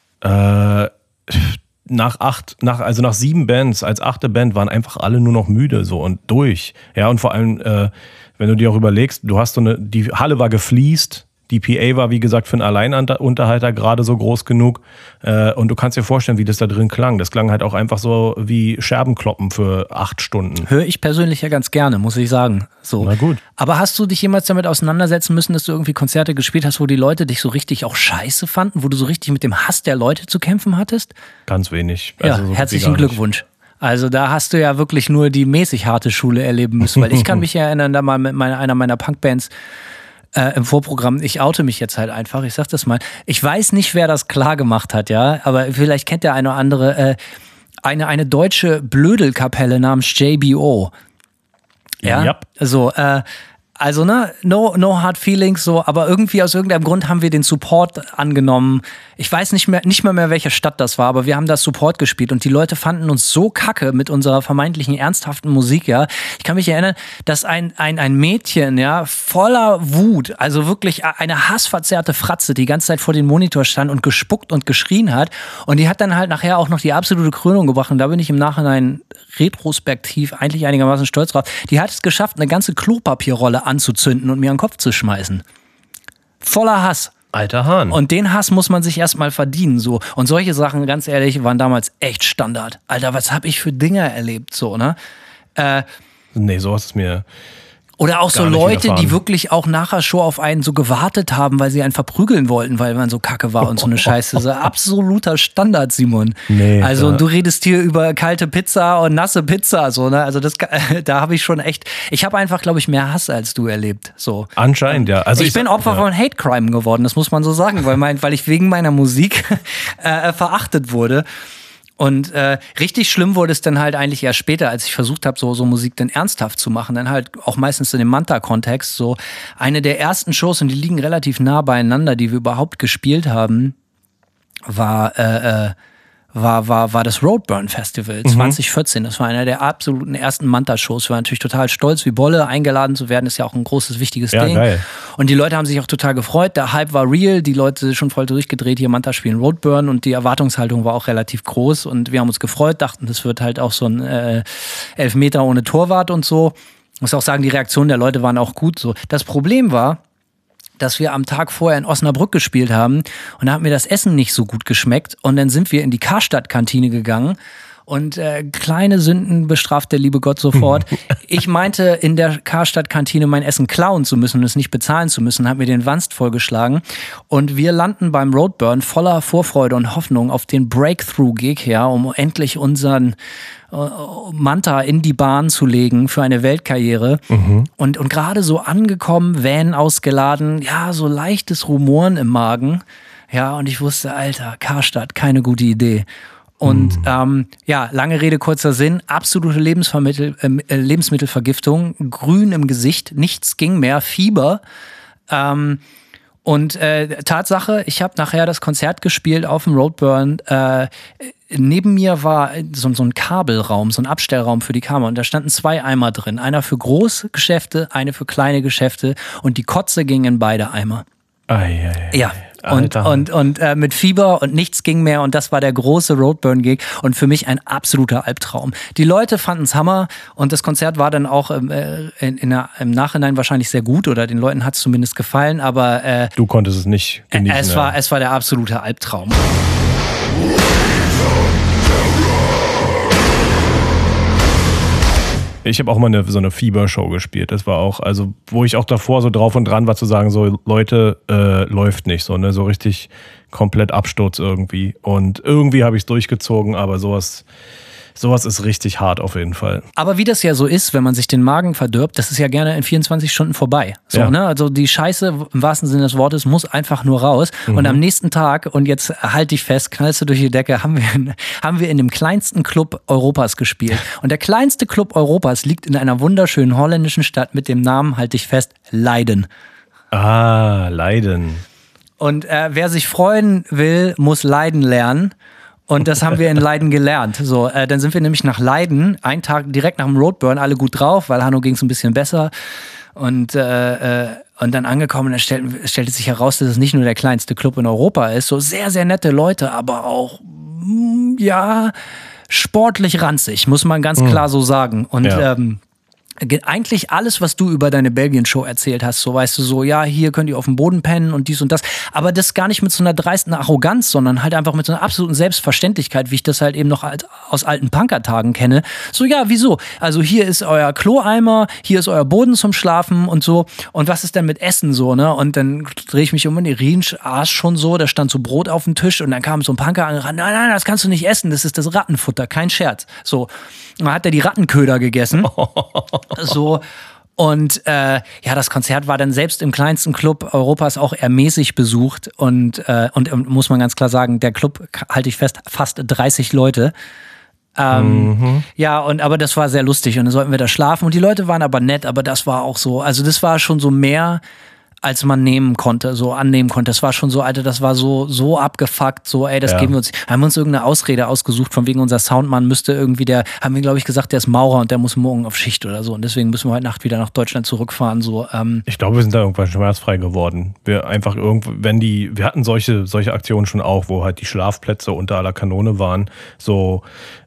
Nach 7 Bands, als 8. Band waren einfach alle nur noch müde so und durch. Ja, und vor allem, wenn du dir auch überlegst, die Halle war gefliest, die PA war, wie gesagt, für einen Alleinunterhalter gerade so groß genug. Und du kannst dir vorstellen, wie das da drin klang. Das klang halt auch einfach so wie Scherbenkloppen für 8 Stunden. Höre ich persönlich ja ganz gerne, muss ich sagen. So. Na gut. Aber hast du dich jemals damit auseinandersetzen müssen, dass du irgendwie Konzerte gespielt hast, wo die Leute dich so richtig auch scheiße fanden, wo du so richtig mit dem Hass der Leute zu kämpfen hattest? Ganz wenig. Ja, also so herzlichen Glückwunsch. Also da hast du ja wirklich nur die mäßig harte Schule erleben müssen, weil ich kann mich erinnern, da mal mit einer meiner Punkbands im Vorprogramm, ich oute mich jetzt halt einfach, ich sag das mal, ich weiß nicht, wer das klar gemacht hat, ja, aber vielleicht kennt der eine oder andere eine deutsche Blödelkapelle namens JBO. Ja, Yep. so, also ne, no hard feelings, so, aber irgendwie aus irgendeinem Grund haben wir den Support angenommen. Ich weiß nicht mehr, welche Stadt das war, aber wir haben das Support gespielt und die Leute fanden uns so kacke mit unserer vermeintlichen ernsthaften Musik, ja. Ich kann mich erinnern, dass ein Mädchen, ja, voller Wut, also wirklich eine hassverzerrte Fratze, die ganze Zeit vor dem Monitor stand und gespuckt und geschrien hat, und die hat dann halt nachher auch noch die absolute Krönung gebracht, und da bin ich im Nachhinein retrospektiv eigentlich einigermaßen stolz drauf. Die hat es geschafft, eine ganze Klopapierrolle anzuzünden und mir an den Kopf zu schmeißen. Voller Hass. Alter Hahn. Und den Hass muss man sich erstmal verdienen, so. Und solche Sachen, ganz ehrlich, waren damals echt Standard. Alter, was hab ich für Dinge erlebt, so, ne? Nee, sowas ist mir... Oder auch so Gar nicht Leute, widerfahren. die wirklich auch nach der Show auf einen so gewartet haben, weil sie einen verprügeln wollten, weil man so kacke war und so eine Scheiße. So absoluter Standard, Simon. Nee, also da- und du redest hier über kalte Pizza und nasse Pizza, so, ne? Also da habe ich schon echt, ich habe einfach, glaube ich, mehr Hass als du erlebt, so. Anscheinend, ja. Also ich bin Opfer von Hate Crime geworden, das muss man so sagen, weil ich wegen meiner Musik verachtet wurde. Und richtig schlimm wurde es dann halt eigentlich erst später, als ich versucht habe, so Musik dann ernsthaft zu machen. Dann halt auch meistens in dem Manta-Kontext. So eine der ersten Shows, und die liegen relativ nah beieinander, die wir überhaupt gespielt haben, war das Roadburn Festival 2014. Das war einer der absoluten ersten Manta-Shows. Wir waren natürlich total stolz wie Bolle, eingeladen zu werden. Ist ja auch ein großes, wichtiges Ja, Ding. geil. Und die Leute haben sich auch total gefreut. Der Hype war real. Die Leute sind schon voll durchgedreht. Hier Manta spielen Roadburn, und die Erwartungshaltung war auch relativ groß. Und wir haben uns gefreut, dachten, das wird halt auch so ein Elfmeter ohne Torwart und so. Ich muss auch sagen, die Reaktionen der Leute waren auch gut so. Das Problem war, dass wir am Tag vorher in Osnabrück gespielt haben, und da hat mir das Essen nicht so gut geschmeckt, und dann sind wir in die Karstadt-Kantine gegangen, und kleine Sünden bestraft der liebe Gott sofort. Ich meinte, in der Karstadt-Kantine mein Essen klauen zu müssen und es nicht bezahlen zu müssen, hat mir den Wanst vollgeschlagen, und wir landen beim Roadburn voller Vorfreude und Hoffnung auf den Breakthrough-Gig, ja, um endlich unseren Manta in die Bahn zu legen für eine Weltkarriere. Und gerade so angekommen, Van ausgeladen, ja, so leichtes Rumoren im Magen. Ja, und ich wusste, Alter, Karstadt, keine gute Idee. Und lange Rede, kurzer Sinn, absolute Lebensmittelvergiftung, grün im Gesicht, nichts ging mehr, Fieber. Tatsache, ich habe nachher das Konzert gespielt auf dem Roadburn. Neben mir war so ein Kabelraum, so ein Abstellraum für die Kamera. Und da standen 2 Eimer drin. Einer für große Geschäfte, eine für kleine Geschäfte. Und die Kotze ging in beide Eimer. Ja. Und mit Fieber und nichts ging mehr und das war der große Roadburn-Gig und für mich ein absoluter Albtraum. Die Leute fanden es Hammer und das Konzert war dann auch im Nachhinein wahrscheinlich sehr gut oder den Leuten hat es zumindest gefallen, aber du konntest es nicht genießen. Es war der absolute Albtraum. Ich habe auch mal so eine Fiebershow gespielt. Das war auch, also wo ich auch davor so drauf und dran war zu sagen, so Leute, läuft nicht so, ne, so richtig komplett Absturz irgendwie. Und irgendwie habe ich es durchgezogen, aber sowas ist richtig hart auf jeden Fall. Aber wie das ja so ist, wenn man sich den Magen verdirbt, das ist ja gerne in 24 Stunden vorbei. So, ja. Ne? Also die Scheiße, im wahrsten Sinne des Wortes, muss einfach nur raus. Und am nächsten Tag, und jetzt halt dich fest, knallst du durch die Decke, haben wir in dem kleinsten Club Europas gespielt. Und der kleinste Club Europas liegt in einer wunderschönen holländischen Stadt mit dem Namen, halt dich fest, Leiden. Ah, Leiden. Und wer sich freuen will, muss Leiden lernen. Und das haben wir in Leiden gelernt. So, dann sind wir nämlich nach Leiden, einen Tag direkt nach dem Roadburn, alle gut drauf, weil Hanno ging es ein bisschen besser. Und dann angekommen, dann stellte sich heraus, dass es nicht nur der kleinste Club in Europa ist. So sehr, sehr nette Leute, aber auch, sportlich ranzig, muss man ganz klar so sagen. Und eigentlich alles, was du über deine Belgien-Show erzählt hast, so weißt du, so, ja, hier könnt ihr auf dem Boden pennen und dies und das, aber das gar nicht mit so einer dreisten Arroganz, sondern halt einfach mit so einer absoluten Selbstverständlichkeit, wie ich das halt eben noch aus alten Punkertagen kenne. So, ja, wieso? Also hier ist euer Kloeimer, hier ist euer Boden zum Schlafen und so, und was ist denn mit Essen so, ne? Und dann drehe ich mich um und die Rien aß schon so, da stand so Brot auf dem Tisch und dann kam so ein Punker angerannt, nein, das kannst du nicht essen, das ist das Rattenfutter, kein Scherz. So, dann hat er die Rattenköder gegessen. So, und das Konzert war dann selbst im kleinsten Club Europas auch eher mäßig besucht und muss man ganz klar sagen, der Club, halte ich fest, fast 30 Leute. Ja, aber das war sehr lustig und dann sollten wir da schlafen und die Leute waren aber nett, aber das war auch so, also das war schon so mehr, als man annehmen konnte. Das war schon so, Alter, das war so abgefuckt, so, ey, das geben wir uns. Haben wir uns irgendeine Ausrede ausgesucht, von wegen unser Soundmann müsste irgendwie, haben wir, glaube ich, gesagt, der ist Maurer und der muss morgen auf Schicht oder so. Und deswegen müssen wir heute Nacht wieder nach Deutschland zurückfahren. So, Ich glaube, wir sind da irgendwann schmerzfrei geworden. Wir einfach wir hatten solche Aktionen schon auch, wo halt die Schlafplätze unter aller Kanone waren, so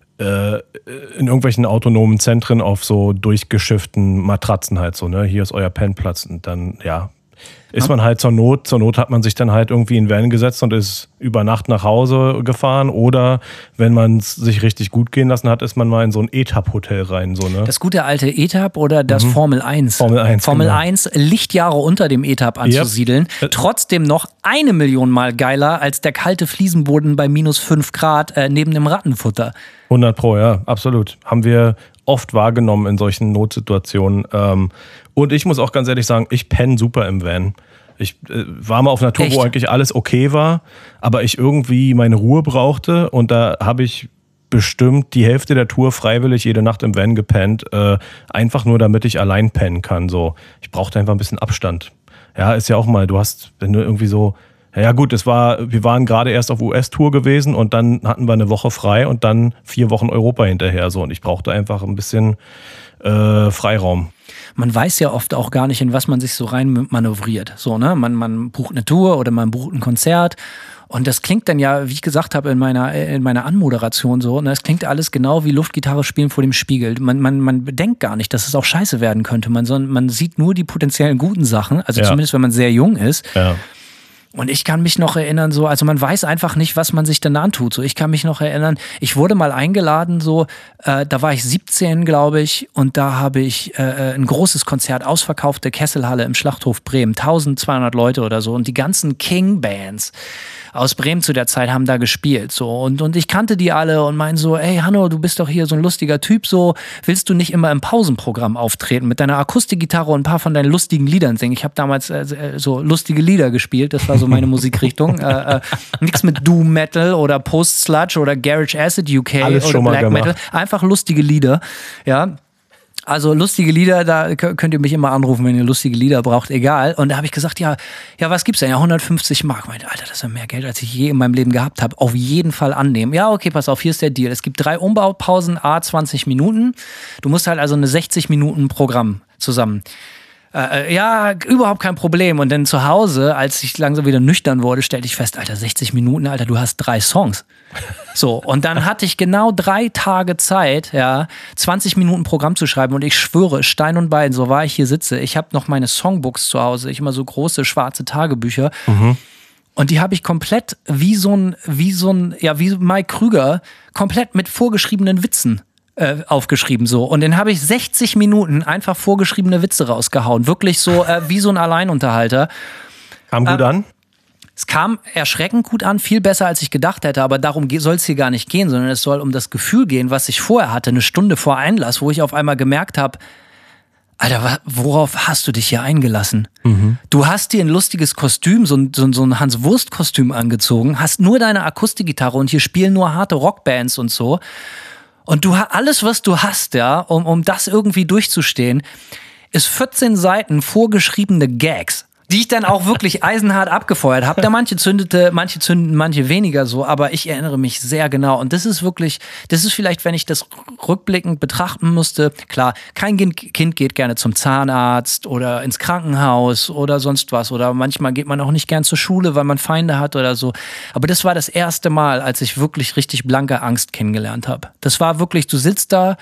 in irgendwelchen autonomen Zentren auf so durchgeschifften Matratzen halt so, ne, hier ist euer Pennplatz und dann, ist man halt zur Not hat man sich dann halt irgendwie in den Van gesetzt und ist über Nacht nach Hause gefahren oder wenn man es sich richtig gut gehen lassen hat, ist man mal in so ein ETAP-Hotel rein. So, ne? Das gute alte ETAP oder das Formel 1? Formel 1, Formel genau. 1 Lichtjahre unter dem ETAP anzusiedeln. Yep. Trotzdem noch 1 Million Mal geiler als der kalte Fliesenboden bei minus 5 Grad neben dem Rattenfutter. 100%, ja, absolut. Haben wir oft wahrgenommen in solchen Notsituationen. Und ich muss auch ganz ehrlich sagen, ich penne super im Van. Ich war mal auf einer Tour, wo eigentlich alles okay war, aber ich irgendwie meine Ruhe brauchte und da habe ich bestimmt die Hälfte der Tour freiwillig jede Nacht im Van gepennt, einfach nur damit ich allein pennen kann. So, ich brauchte einfach ein bisschen Abstand. Ja, ist ja auch mal, wenn du irgendwie so, ja gut, wir waren gerade erst auf US-Tour gewesen und dann hatten wir eine Woche frei und dann 4 Wochen Europa hinterher so und ich brauchte einfach ein bisschen Freiraum. Man weiß ja oft auch gar nicht, in was man sich so rein manövriert. So, ne? Man bucht eine Tour oder man bucht ein Konzert und das klingt dann ja, wie ich gesagt habe in meiner Anmoderation so, ne? Es klingt alles genau wie Luftgitarre spielen vor dem Spiegel. Man bedenkt gar nicht, dass es auch scheiße werden könnte. Man sieht nur die potenziellen guten Sachen, also zumindest wenn man sehr jung ist. Ja. Und ich kann mich noch erinnern, so, also man weiß einfach nicht, was man sich dann antut. So, ich kann mich noch erinnern, ich wurde mal eingeladen, so, da war ich 17, glaube ich, und da habe ich ein großes Konzert, ausverkaufte Kesselhalle im Schlachthof Bremen, 1200 Leute oder so, und die ganzen King-Bands aus Bremen zu der Zeit haben da gespielt, so, und ich kannte die alle und meinen so, ey Hanno, du bist doch hier so ein lustiger Typ, so, willst du nicht immer im Pausenprogramm auftreten, mit deiner Akustikgitarre und ein paar von deinen lustigen Liedern singen? Ich habe damals so lustige Lieder gespielt, das war so meine Musikrichtung. Nichts mit Doom Metal oder Post Sludge oder Garage Acid UK Alles oder schon mal Black gemacht. Metal. Einfach lustige Lieder, ja. Also lustige Lieder, da könnt ihr mich immer anrufen, wenn ihr lustige Lieder braucht, egal. Und da habe ich gesagt, ja, was gibt's denn? Ja, 150 Mark. Ich meinte, Alter, das ist ja mehr Geld, als ich je in meinem Leben gehabt habe. Auf jeden Fall annehmen. Ja, okay, pass auf, hier ist der Deal. Es gibt 3 Umbaupausen, 20 Minuten. Du musst halt also eine 60 Minuten Programm zusammen. Ja, überhaupt kein Problem. Und dann zu Hause, als ich langsam wieder nüchtern wurde, stellte ich fest, Alter, 60 Minuten, Alter, du hast 3 Songs. So, und dann hatte ich genau 3 Tage Zeit, ja, 20 Minuten Programm zu schreiben. Und ich schwöre, Stein und Bein, so wahr ich hier sitze, ich habe noch meine Songbooks zu Hause, ich immer so große schwarze Tagebücher. Und die habe ich komplett wie Mike Krüger, komplett mit vorgeschriebenen Witzen aufgeschrieben so. Und dann habe ich 60 Minuten einfach vorgeschriebene Witze rausgehauen. Wirklich so wie so ein Alleinunterhalter. Kam gut an? Es kam erschreckend gut an, viel besser als ich gedacht hätte, aber darum soll es hier gar nicht gehen, sondern es soll um das Gefühl gehen, was ich vorher hatte, eine Stunde vor Einlass, wo ich auf einmal gemerkt habe, Alter, worauf hast du dich hier eingelassen? Du hast dir ein lustiges Kostüm, so ein Hans-Wurst-Kostüm angezogen, hast nur deine Akustikgitarre und hier spielen nur harte Rockbands und so. Und du alles, was du hast, ja, um das irgendwie durchzustehen, ist 14 Seiten vorgeschriebene Gags, die ich dann auch wirklich eisenhart abgefeuert habe. Da manche zünden, manche weniger so, aber ich erinnere mich sehr genau. Und das ist vielleicht, wenn ich das rückblickend betrachten müsste, klar, kein Kind geht gerne zum Zahnarzt oder ins Krankenhaus oder sonst was. Oder manchmal geht man auch nicht gern zur Schule, weil man Feinde hat oder so. Aber das war das erste Mal, als ich wirklich richtig blanke Angst kennengelernt habe. Das war wirklich, du sitzt da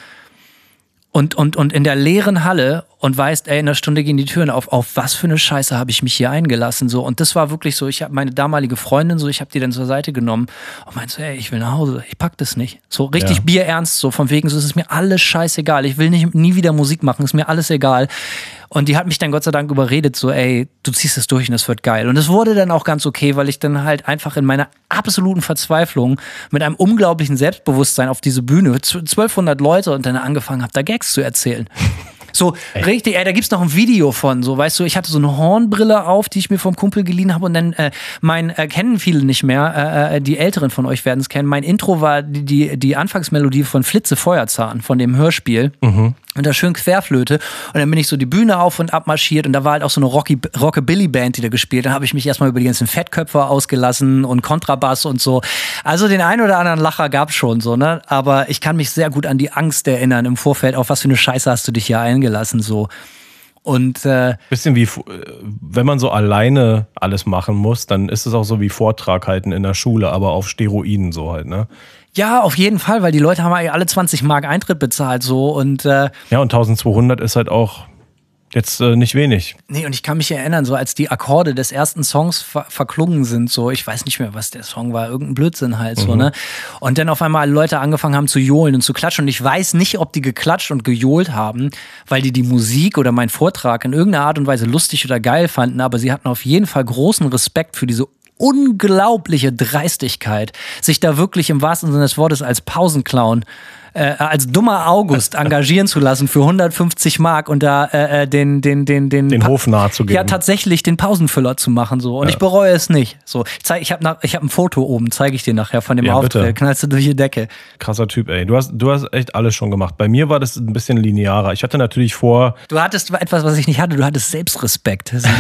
und in der leeren Halle und weißt, ey, in einer Stunde gehen die Türen auf was für eine Scheiße habe ich mich hier eingelassen, so. Und das war wirklich so, ich habe meine damalige Freundin so, ich habe die dann zur Seite genommen und meinte so, ey, ich will nach Hause, ich pack das nicht. So richtig bierernst, so von wegen, so, es ist mir alles scheißegal, ich will nie wieder Musik machen, ist mir alles egal. Und die hat mich dann Gott sei Dank überredet, so, ey, du ziehst es durch und es wird geil. Und es wurde dann auch ganz okay, weil ich dann halt einfach in meiner absoluten Verzweiflung mit einem unglaublichen Selbstbewusstsein auf diese Bühne, 1200 Leute, und dann angefangen habe, da Gags zu erzählen. So, richtig, ey, da gibt's noch ein Video von, so, weißt du, ich hatte so eine Hornbrille auf, die ich mir vom Kumpel geliehen habe, und dann, kennen viele nicht mehr, die Älteren von euch werden es kennen, mein Intro war die Anfangsmelodie von Flitze Feuerzahn, von dem Hörspiel. Und da schön Querflöte. Und dann bin ich so die Bühne auf und ab marschiert und da war halt auch so eine Rockabilly-Band, die da gespielt. Dann habe ich mich erstmal über die ganzen Fettköpfe ausgelassen und Kontrabass und so. Also den einen oder anderen Lacher gab's schon so, ne? Aber ich kann mich sehr gut an die Angst erinnern im Vorfeld, auf was für eine Scheiße hast du dich hier eingelassen, so. Und bisschen wie, wenn man so alleine alles machen muss, dann ist es auch so wie Vortrag halten in der Schule, aber auf Steroiden so halt, ne? ja, auf jeden Fall, weil die Leute haben alle 20 Mark Eintritt bezahlt so und ja, und 1200 ist halt auch jetzt nicht wenig. Nee, und ich kann mich erinnern, so als die Akkorde des ersten Songs verklungen sind, so, ich weiß nicht mehr, was der Song war, irgendein Blödsinn halt, so, ne? Und dann auf einmal alle Leute angefangen haben zu johlen und zu klatschen. Und ich weiß nicht, ob die geklatscht und gejohlt haben, weil die Musik oder meinen Vortrag in irgendeiner Art und Weise lustig oder geil fanden, aber sie hatten auf jeden Fall großen Respekt für diese unglaubliche Dreistigkeit, sich da wirklich im wahrsten Sinne des Wortes als Pausenclown als dummer August engagieren zu lassen für 150 Mark und da den Hof nahe zu geben. Ja, tatsächlich den Pausenfüller zu machen so. Und ich bereue es nicht. So, ich hab ein Foto oben, zeige ich dir nachher von dem Auftritt. Bitte. Knallst du durch die Decke. Krasser Typ, ey. Du hast echt alles schon gemacht. Bei mir war das ein bisschen linearer. Ich hatte natürlich vor... Du hattest etwas, was ich nicht hatte. Du hattest Selbstrespekt, Simon.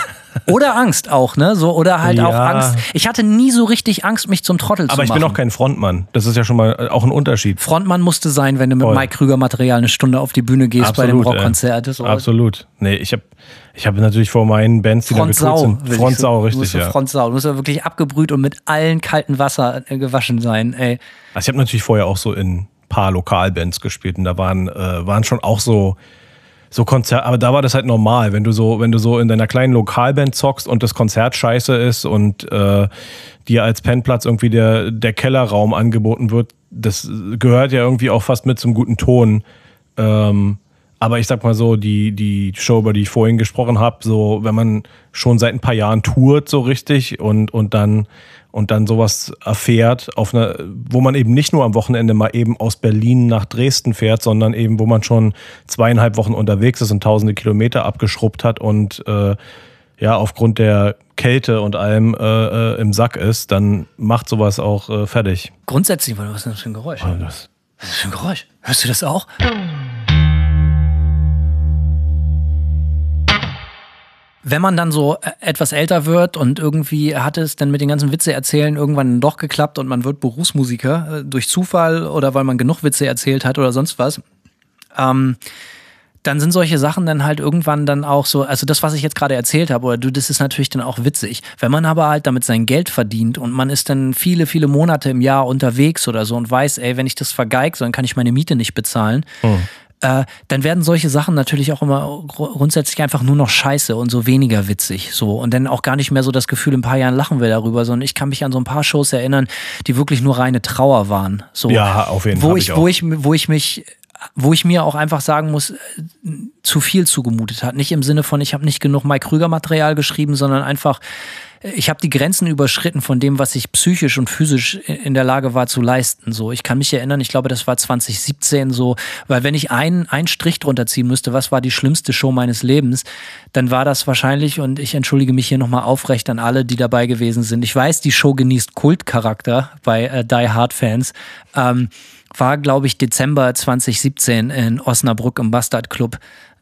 Oder Angst auch, ne? So, oder halt auch Angst. Ich hatte nie so richtig Angst, mich zum Trottel zu machen. Aber ich bin auch kein Frontmann. Das ist ja schon mal auch ein Unterschied. Frontmann musste sein, wenn du mit Mike Krüger Material eine Stunde auf die Bühne gehst. Absolut, bei dem Rockkonzert. So. Absolut. Nee, ich hab natürlich vor meinen Bands, die da getourt sind. Frontsau, richtig, ja. Frontsau. Du musst ja wirklich abgebrüht und mit allen kalten Wasser gewaschen sein, ey. Also ich habe natürlich vorher auch so in ein paar Lokalbands gespielt und da waren schon auch so Konzerte, aber da war das halt normal, wenn du so in deiner kleinen Lokalband zockst und das Konzert scheiße ist und dir als Pennplatz irgendwie der Kellerraum angeboten wird, das gehört ja irgendwie auch fast mit zum guten Ton. Aber ich sag mal so, die Show, über die ich vorhin gesprochen habe, so wenn man schon seit ein paar Jahren tourt so richtig und dann sowas erfährt, wo man eben nicht nur am Wochenende mal eben aus Berlin nach Dresden fährt, sondern eben, wo man schon 2,5 Wochen unterwegs ist und tausende Kilometer abgeschrubbt hat und aufgrund der Kälte und allem im Sack ist, dann macht sowas auch fertig. Grundsätzlich, was ist das für ein Geräusch? Oh, Was ist das für ein Geräusch? Hörst du das auch? Wenn man dann so etwas älter wird und irgendwie hat es dann mit den ganzen Witze erzählen irgendwann doch geklappt und man wird Berufsmusiker durch Zufall oder weil man genug Witze erzählt hat oder sonst was, dann sind solche Sachen dann halt irgendwann dann auch so, also das, was ich jetzt gerade erzählt habe, das ist natürlich dann auch witzig. Wenn man aber halt damit sein Geld verdient und man ist dann viele, viele Monate im Jahr unterwegs oder so und weiß, ey, wenn ich das vergeige, dann kann ich meine Miete nicht bezahlen, dann werden solche Sachen natürlich auch immer grundsätzlich einfach nur noch scheiße und so weniger witzig. So. Und dann auch gar nicht mehr so das Gefühl, in ein paar Jahren lachen wir darüber, sondern ich kann mich an so ein paar Shows erinnern, die wirklich nur reine Trauer waren. So, ja, auf jeden Fall. Wo ich mir auch einfach sagen muss, zu viel zugemutet hat. Nicht im Sinne von, ich habe nicht genug Mike Krüger-Material geschrieben, sondern einfach, ich habe die Grenzen überschritten von dem, was ich psychisch und physisch in der Lage war zu leisten. So, ich kann mich erinnern, ich glaube, das war 2017 so, weil wenn ich einen Strich drunter ziehen müsste, was war die schlimmste Show meines Lebens, dann war das wahrscheinlich, und ich entschuldige mich hier nochmal aufrecht an alle, die dabei gewesen sind. Ich weiß, die Show genießt Kultcharakter bei Die Hard Fans. War, glaube ich, Dezember 2017 in Osnabrück im Bastard Club.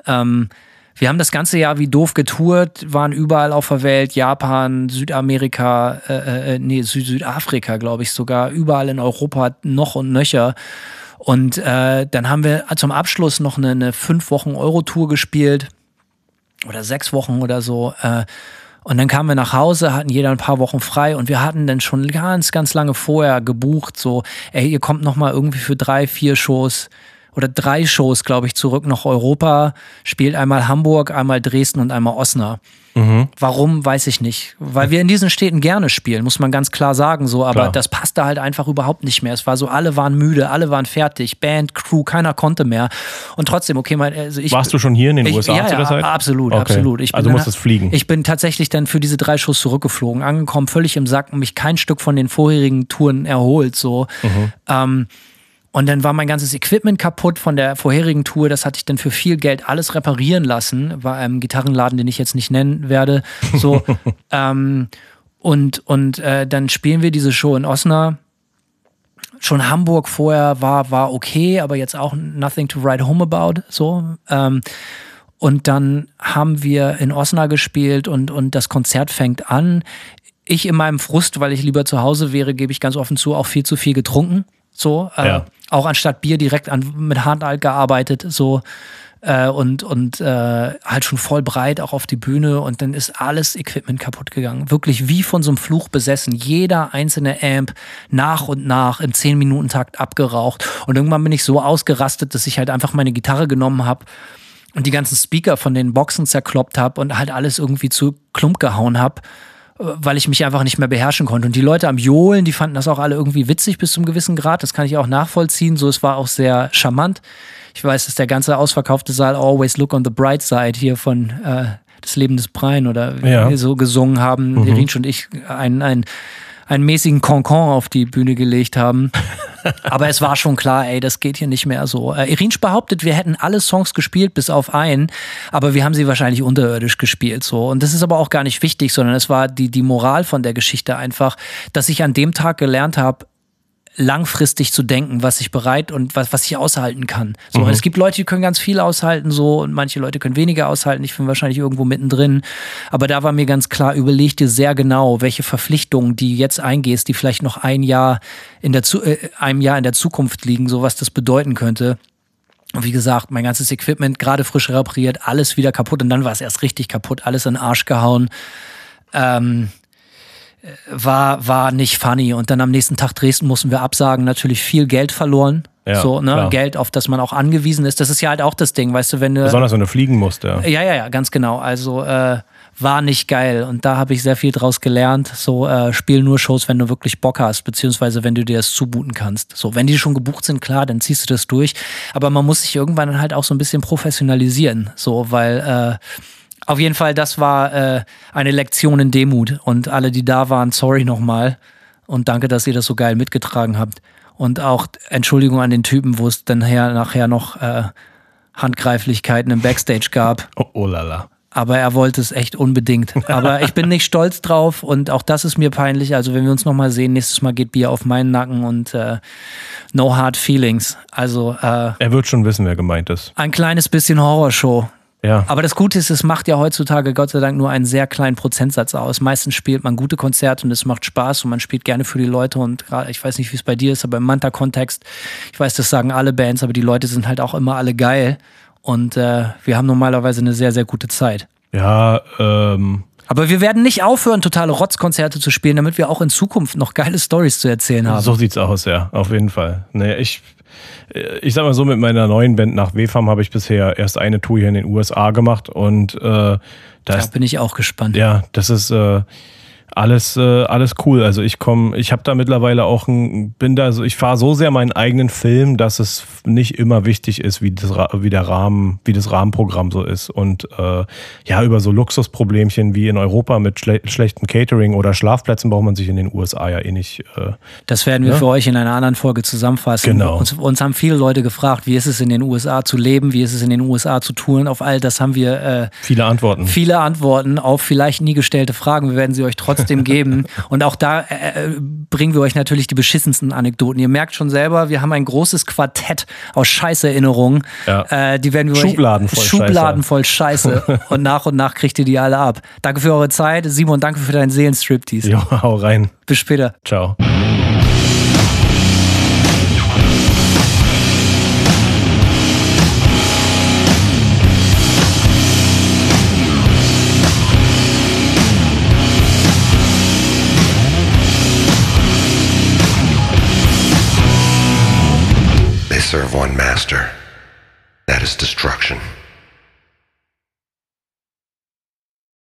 Wir haben das ganze Jahr wie doof getourt, waren überall auf der Welt, Japan, Südamerika, Südafrika, glaube ich sogar, überall in Europa noch und nöcher. Und dann haben wir zum Abschluss noch eine 5 Wochen Euro-Tour gespielt oder 6 Wochen oder so. Und dann kamen wir nach Hause, hatten jeder ein paar Wochen frei und wir hatten dann schon ganz, ganz lange vorher gebucht, so, ey, ihr kommt nochmal irgendwie für 3, 4 Shows oder 3 Shows, glaube ich, zurück nach Europa, spielt einmal Hamburg, einmal Dresden und einmal Osnabrück. Warum, weiß ich nicht. Weil wir in diesen Städten gerne spielen, muss man ganz klar sagen, so, aber das passte halt einfach überhaupt nicht mehr. Es war so, alle waren müde, alle waren fertig, Band, Crew, keiner konnte mehr. Und trotzdem, okay, warst du schon hier in den USA zu der Zeit? Ja, absolut, okay. Absolut. Also musstest fliegen. Ich bin tatsächlich dann für diese 3 Shows zurückgeflogen, angekommen, völlig im Sack, mich kein Stück von den vorherigen Touren erholt, so. Und dann war mein ganzes Equipment kaputt von der vorherigen Tour. Das hatte ich dann für viel Geld alles reparieren lassen. War einem Gitarrenladen, den ich jetzt nicht nennen werde. So, und dann spielen wir diese Show in Osnabrück. Schon Hamburg vorher war okay, aber jetzt auch nothing to write home about. So. Und dann haben wir in Osnabrück gespielt und das Konzert fängt an. Ich in meinem Frust, weil ich lieber zu Hause wäre, gebe ich ganz offen zu, auch viel zu viel getrunken. So, auch anstatt Bier direkt mit Hartalk gearbeitet, so, und halt schon voll breit auch auf die Bühne und dann ist alles Equipment kaputt gegangen. Wirklich wie von so einem Fluch besessen. Jeder einzelne Amp nach und nach im 10-Minuten-Takt abgeraucht und irgendwann bin ich so ausgerastet, dass ich halt einfach meine Gitarre genommen habe und die ganzen Speaker von den Boxen zerkloppt habe und halt alles irgendwie zu Klump gehauen habe, weil ich mich einfach nicht mehr beherrschen konnte. Und die Leute am Johlen, die fanden das auch alle irgendwie witzig bis zum gewissen Grad. Das kann ich auch nachvollziehen. So, es war auch sehr charmant. Ich weiß, dass der ganze ausverkaufte Saal Always Look on the Bright Side hier von Das Leben des Brian oder wie wir so gesungen haben. Irinsch und ich einen mäßigen Concon auf die Bühne gelegt haben. Aber es war schon klar, ey, das geht hier nicht mehr so. Irinsch behauptet, wir hätten alle Songs gespielt, bis auf einen, aber wir haben sie wahrscheinlich unterirdisch gespielt. So. Und das ist aber auch gar nicht wichtig, sondern es war die Moral von der Geschichte einfach, dass ich an dem Tag gelernt habe, langfristig zu denken, was ich bereit und was ich aushalten kann. So, es gibt Leute, die können ganz viel aushalten, so, und manche Leute können weniger aushalten. Ich bin wahrscheinlich irgendwo mittendrin. Aber da war mir ganz klar, überleg dir sehr genau, welche Verpflichtungen, die jetzt eingehst, die vielleicht noch einem Jahr in der Zukunft liegen, so was das bedeuten könnte. Und wie gesagt, mein ganzes Equipment gerade frisch repariert, alles wieder kaputt und dann war es erst richtig kaputt, alles in den Arsch gehauen. War nicht funny. Und dann am nächsten Tag Dresden mussten wir absagen, natürlich viel Geld verloren. Ja, so, ne? Klar. Geld, auf das man auch angewiesen ist. Das ist ja halt auch das Ding, weißt du, wenn du... Besonders wenn du fliegen musst, ja. Ja, ganz genau. Also war nicht geil. Und da habe ich sehr viel draus gelernt. So, spiel nur Shows, wenn du wirklich Bock hast, beziehungsweise wenn du dir das zumuten kannst. So, wenn die schon gebucht sind, klar, dann ziehst du das durch. Aber man muss sich irgendwann halt auch so ein bisschen professionalisieren. So, weil... Auf jeden Fall, das war eine Lektion in Demut. Und alle, die da waren, sorry nochmal. Und danke, dass ihr das so geil mitgetragen habt. Und auch Entschuldigung an den Typen, wo es dann nachher noch Handgreiflichkeiten im Backstage gab. Oh lala. aber er wollte es echt unbedingt. Aber ich bin nicht stolz drauf und auch das ist mir peinlich. Also wenn wir uns nochmal sehen, nächstes Mal geht Bier auf meinen Nacken und no hard feelings. Also er wird schon wissen, wer gemeint ist. Ein kleines bisschen Horrorshow. Ja. Aber das Gute ist, es macht ja heutzutage Gott sei Dank nur einen sehr kleinen Prozentsatz aus. Meistens spielt man gute Konzerte und es macht Spaß und man spielt gerne für die Leute und gerade, ich weiß nicht, wie es bei dir ist, aber im Manta-Kontext, ich weiß, das sagen alle Bands, aber die Leute sind halt auch immer alle geil und wir haben normalerweise eine sehr, sehr gute Zeit. Ja, aber wir werden nicht aufhören, totale Rotzkonzerte zu spielen, damit wir auch in Zukunft noch geile Storys zu erzählen haben. So sieht's aus, ja, auf jeden Fall. Nee, ich sag mal so, mit meiner neuen Band nach WFAM habe ich bisher erst eine Tour hier in den USA gemacht und da bin ich auch gespannt. Ja, das ist alles cool. Also ich habe da mittlerweile auch ich fahre so sehr meinen eigenen Film, dass es nicht immer wichtig ist, wie das Rahmenprogramm so ist. Und über so Luxusproblemchen wie in Europa mit schlechtem Catering oder Schlafplätzen braucht man sich in den USA ja eh nicht. Das werden wir für euch in einer anderen Folge zusammenfassen. Genau. Uns haben viele Leute gefragt, wie ist es in den USA zu leben, wie ist es in den USA zu touren. Auf all das haben wir viele Antworten. Viele Antworten auf vielleicht nie gestellte Fragen. Wir werden sie euch trotzdem geben. Und auch da bringen wir euch natürlich die beschissensten Anekdoten. Ihr merkt schon selber, wir haben ein großes Quartett aus Scheißerinnerungen. Ja. Die werden wir Schubladen voll Scheiße. Und nach kriegt ihr die alle ab. Danke für eure Zeit. Simon, danke für deinen Seelenstriptease. Jo, hau rein. Bis später. Ciao. They serve one master. That is destruction.